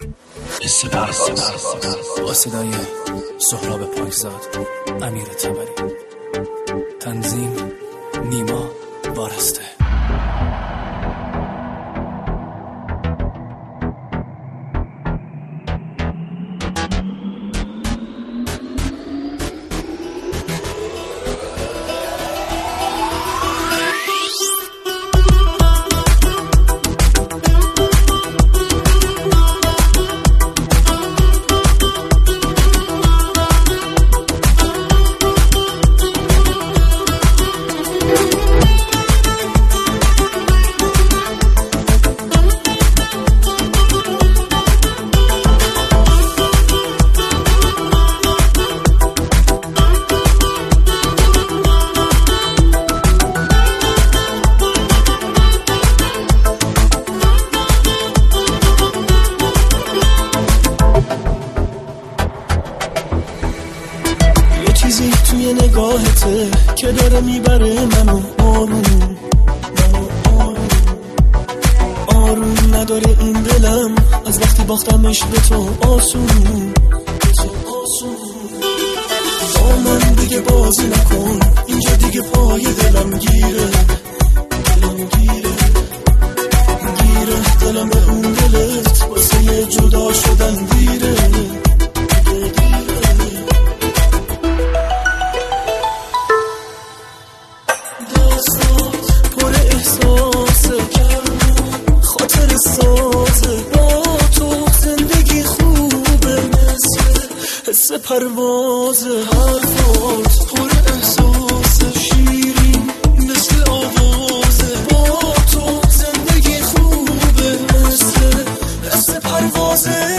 حس پرواز با صدای سهراب پاکزاد، امیر طبری، تنظیم نیما وارسته. چیزی توی نگاهته که داره میبره منو آروم نداره این دلم از وقتی باختمش به تو آسون. با من دیگه بازی نکن، اینجا دیگه پای دلم گیره دلم به اون دلت واسه یه جدا شدن دیره. پر احساسه، خاطر سازه، با تو زندگی خوبه، مثل حس پروازه. حرفات پر احساسه، شیرین مثل آوازه، با تو زندگی خوبه، مثل حس پروازه.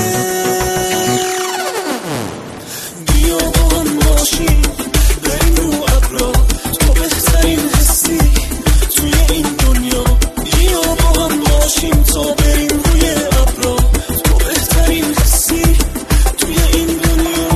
بیا با هم باشیم بریم رو ابرا، تو بهترین حسی توی این دنیا. بیا با هم باشیم تا بریم روی ابرا، تو بهترین حسی توی این دنیا.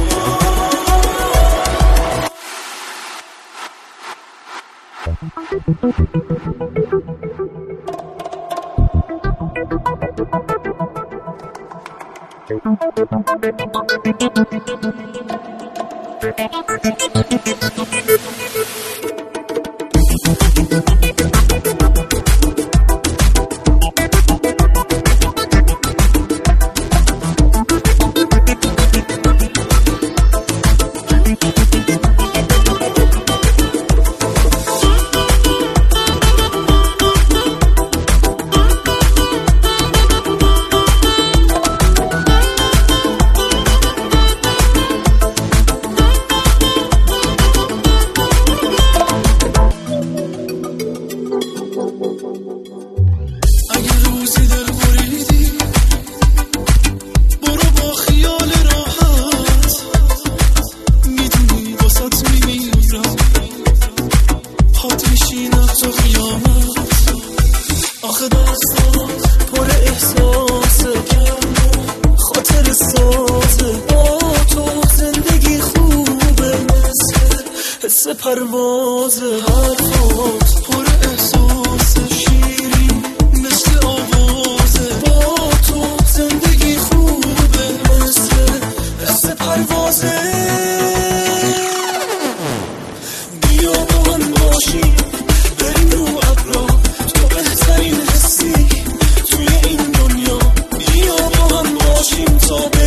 آخه داستان پر احساسه، خاطر سازه، با تو زندگی خوبه، مثل حس پروازه. حرفات پر احساسه، شیرین مثل آوازه، با تو زندگی خوبه، مثل حس پروازه. بیا با هم باشیم بریم رو ابرا، تو بهترین حسی توی این دنیا. بیا با هم باشیم تا